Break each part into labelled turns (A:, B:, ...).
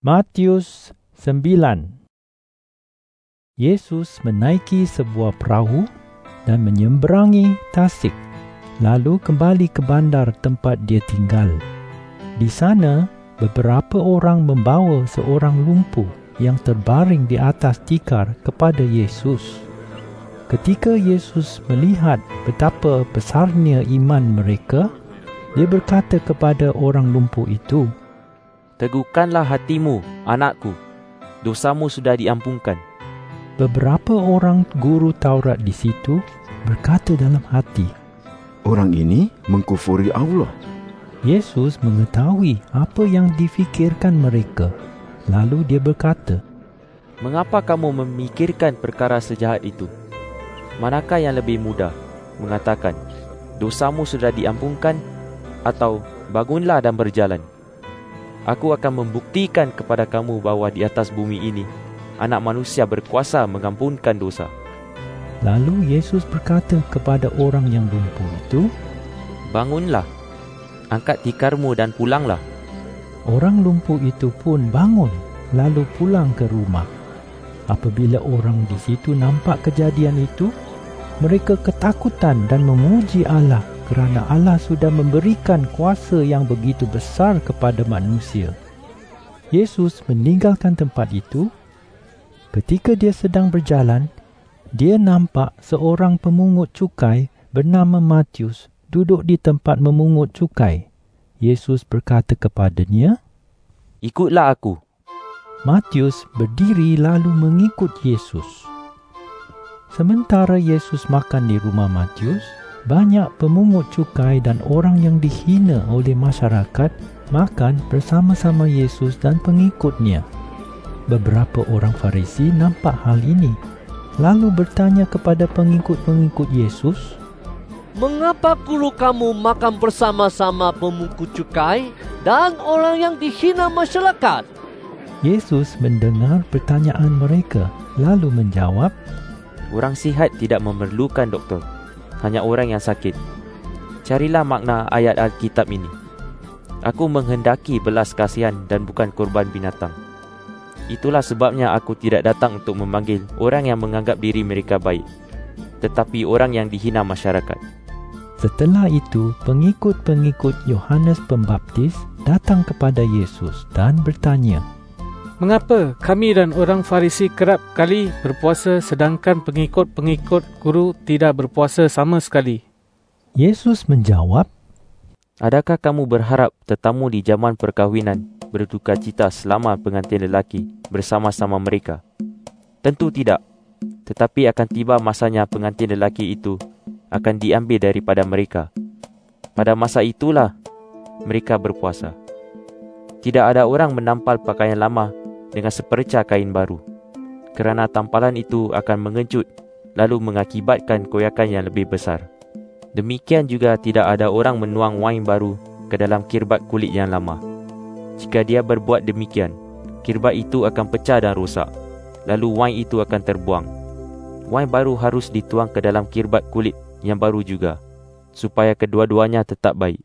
A: Matius 9. Yesus menaiki sebuah perahu dan menyeberangi Tasik, lalu kembali ke bandar tempat dia tinggal. Di sana, beberapa orang membawa seorang lumpuh yang terbaring di atas tikar kepada Yesus. Ketika Yesus melihat betapa besarnya iman mereka, dia berkata kepada orang lumpuh itu,
B: "Teguhkanlah hatimu, anakku. Dosamu sudah diampunkan."
A: Beberapa orang guru Taurat di situ berkata dalam hati,
C: "Orang ini mengkufuri Allah."
A: Yesus mengetahui apa yang difikirkan mereka. Lalu dia berkata,
B: "Mengapa kamu memikirkan perkara sejahat itu? Manakah yang lebih mudah, mengatakan, 'Dosamu sudah diampunkan,' atau 'Bangunlah dan berjalan'? Aku akan membuktikan kepada kamu bahawa di atas bumi ini, Anak Manusia berkuasa mengampunkan dosa."
A: Lalu Yesus berkata kepada orang yang lumpuh itu,
B: "Bangunlah, angkat tikarmu dan pulanglah."
A: Orang lumpuh itu pun bangun, lalu pulang ke rumah. Apabila orang di situ nampak kejadian itu, mereka ketakutan dan memuji Allah kerana Allah sudah memberikan kuasa yang begitu besar kepada manusia. Yesus meninggalkan tempat itu. Ketika dia sedang berjalan, dia nampak seorang pemungut cukai bernama Matius duduk di tempat memungut cukai. Yesus berkata kepadanya,
B: "Ikutlah aku."
A: Matius berdiri lalu mengikut Yesus. Sementara Yesus makan di rumah Matius, banyak pemungut cukai dan orang yang dihina oleh masyarakat makan bersama-sama Yesus dan pengikutnya. Beberapa orang Farisi nampak hal ini, lalu bertanya kepada pengikut-pengikut Yesus,
D: "Mengapa guru kamu makan bersama-sama pemungut cukai dan orang yang dihina masyarakat?"
A: Yesus mendengar pertanyaan mereka, lalu menjawab,
B: "Orang sihat tidak memerlukan doktor, hanya orang yang sakit. Carilah makna ayat Alkitab ini. Aku menghendaki belas kasihan dan bukan korban binatang. Itulah sebabnya aku tidak datang untuk memanggil orang yang menganggap diri mereka baik, tetapi orang yang dihina masyarakat."
A: Setelah itu, pengikut-pengikut Yohanes Pembaptis datang kepada Yesus dan bertanya,
E: "Mengapa kami dan orang Farisi kerap kali berpuasa sedangkan pengikut-pengikut guru tidak berpuasa sama sekali?"
A: Yesus menjawab,
B: "Adakah kamu berharap tetamu di zaman perkahwinan berduka cita selama pengantin lelaki bersama-sama mereka? Tentu tidak. Tetapi akan tiba masanya pengantin lelaki itu akan diambil daripada mereka. Pada masa itulah mereka berpuasa. Tidak ada orang menampal pakaian lama dengan seperca kain baru, kerana tampalan itu akan mengecut lalu mengakibatkan koyakan yang lebih besar. Demikian juga tidak ada orang menuang wain baru ke dalam kirbat kulit yang lama. Jika dia berbuat demikian, kirbat itu akan pecah dan rosak, lalu wain itu akan terbuang. Wain baru harus dituang ke dalam kirbat kulit yang baru juga, supaya kedua-duanya tetap baik."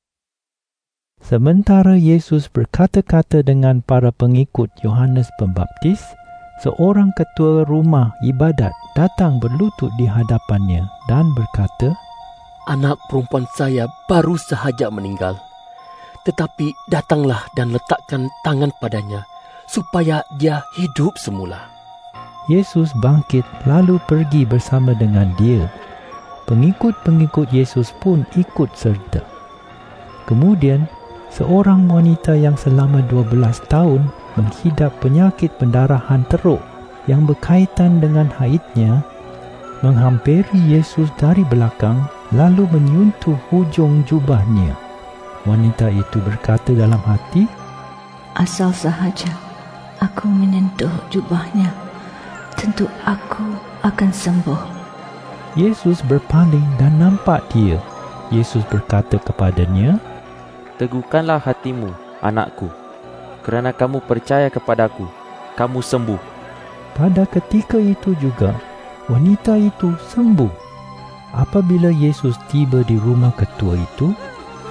A: Sementara Yesus berkata-kata dengan para pengikut Yohanes Pembaptis, seorang ketua rumah ibadat datang berlutut di hadapannya dan berkata,
D: "Anak perempuan saya baru sahaja meninggal. Tetapi datanglah dan letakkan tangan padanya, supaya dia hidup semula."
A: Yesus bangkit lalu pergi bersama dengan dia. Pengikut-pengikut Yesus pun ikut serta. Kemudian, seorang wanita yang selama 12 tahun menghidap penyakit pendarahan teruk yang berkaitan dengan haidnya, menghampiri Yesus dari belakang lalu menyentuh hujung jubahnya. Wanita itu berkata dalam hati,
F: "Asal sahaja aku menyentuh jubahnya, tentu aku akan sembuh."
A: Yesus berpaling dan nampak dia. Yesus berkata kepadanya,
B: "Teguhkanlah hatimu, anakku. Kerana kamu percaya kepadaku, kamu sembuh."
A: Pada ketika itu juga, wanita itu sembuh. Apabila Yesus tiba di rumah ketua itu,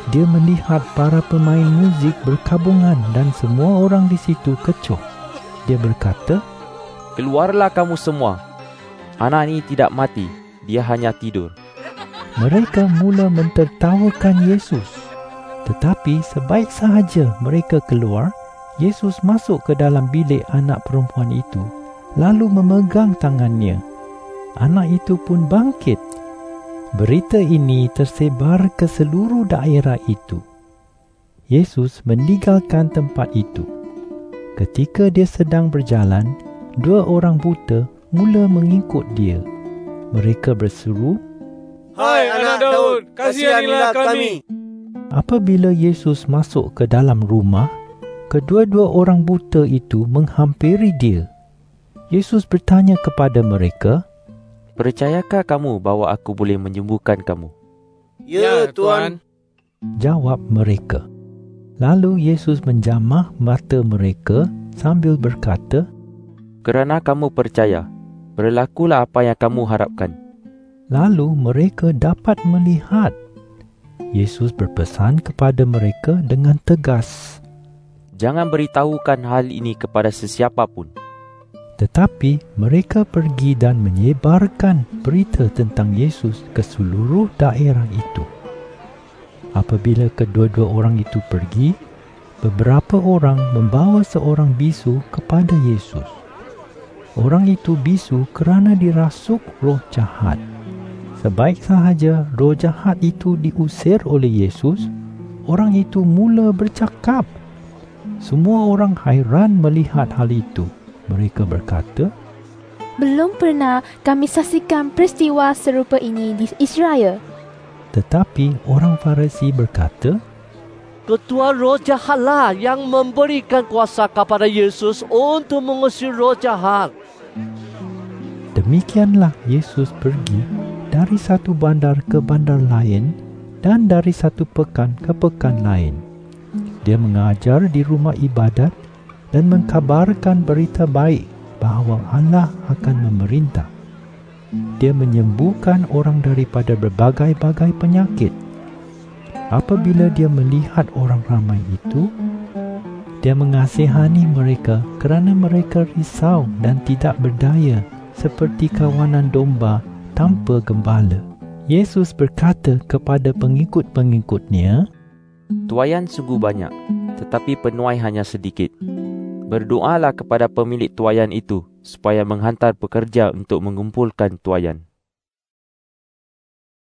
A: dia melihat para pemain muzik berkabungan dan semua orang di situ kecoh. Dia berkata,
B: "Keluarlah kamu semua. Anak ini tidak mati, dia hanya tidur."
A: Mereka mula mentertawakan Yesus. Tetapi sebaik sahaja mereka keluar, Yesus masuk ke dalam bilik anak perempuan itu, lalu memegang tangannya. Anak itu pun bangkit. Berita ini tersebar ke seluruh daerah itu. Yesus meninggalkan tempat itu. Ketika dia sedang berjalan, 2 orang buta mula mengikut dia. Mereka berseru,
E: "Hai anak Daud, kasihanilah kami."
A: Apabila Yesus masuk ke dalam rumah, kedua-dua orang buta itu menghampiri dia. Yesus bertanya kepada mereka,
B: "Percayakah kamu bahawa aku boleh menyembuhkan kamu?"
E: "Ya, Tuan."
A: jawab mereka. Lalu Yesus menjamah mata mereka sambil berkata,
B: "Kerana kamu percaya, berlakulah apa yang kamu harapkan."
A: Lalu mereka dapat melihat. Yesus berpesan kepada mereka dengan tegas,
B: "Jangan beritahukan hal ini kepada sesiapa pun."
A: Tetapi mereka pergi dan menyebarkan berita tentang Yesus ke seluruh daerah itu. Apabila kedua-dua orang itu pergi, beberapa orang membawa seorang bisu kepada Yesus. Orang itu bisu kerana dirasuk roh jahat. Sebaik sahaja roh jahat itu diusir oleh Yesus, orang itu mula bercakap. Semua orang hairan melihat hal itu. Mereka berkata,
G: "Belum pernah kami saksikan peristiwa serupa ini di Israel."
A: Tetapi orang Farisi berkata,
D: Ketua roh jahatlah yang memberikan kuasa kepada Yesus untuk mengusir roh jahat.
A: Demikianlah Yesus pergi dari satu bandar ke bandar lain dan dari satu pekan ke pekan lain. Dia mengajar di rumah ibadat dan mengkabarkan berita baik bahawa Allah akan memerintah. Dia menyembuhkan orang daripada berbagai-bagai penyakit. Apabila dia melihat orang ramai itu, dia mengasihani mereka kerana mereka risau dan tidak berdaya seperti kawanan domba tanpa gembala. Yesus berkata kepada pengikut-pengikutnya,
B: "Tuaian sungguh banyak, tetapi penuai hanya sedikit. Berdoalah kepada pemilik tuaian itu supaya menghantar pekerja untuk mengumpulkan tuaian."